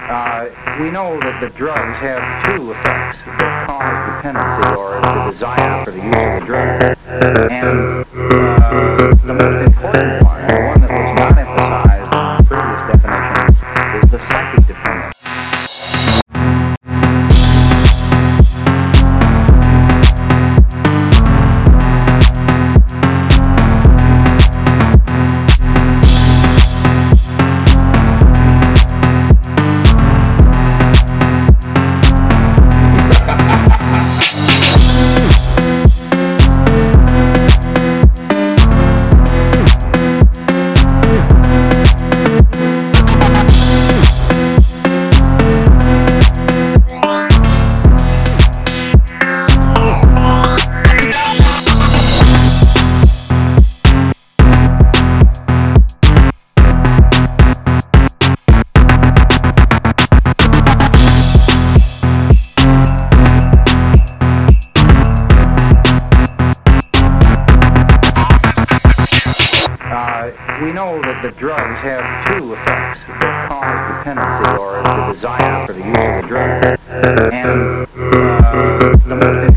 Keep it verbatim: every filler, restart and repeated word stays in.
Uh, we know that the drugs have two effects that cause dependency, or the desire for the use of the drug. And uh, the most important one, the one that was not emphasized in previous definitions, is the psychic dependence. Uh, we know that the drugs have two effects that cause dependency, or the desire for the use of the drug. And uh, the most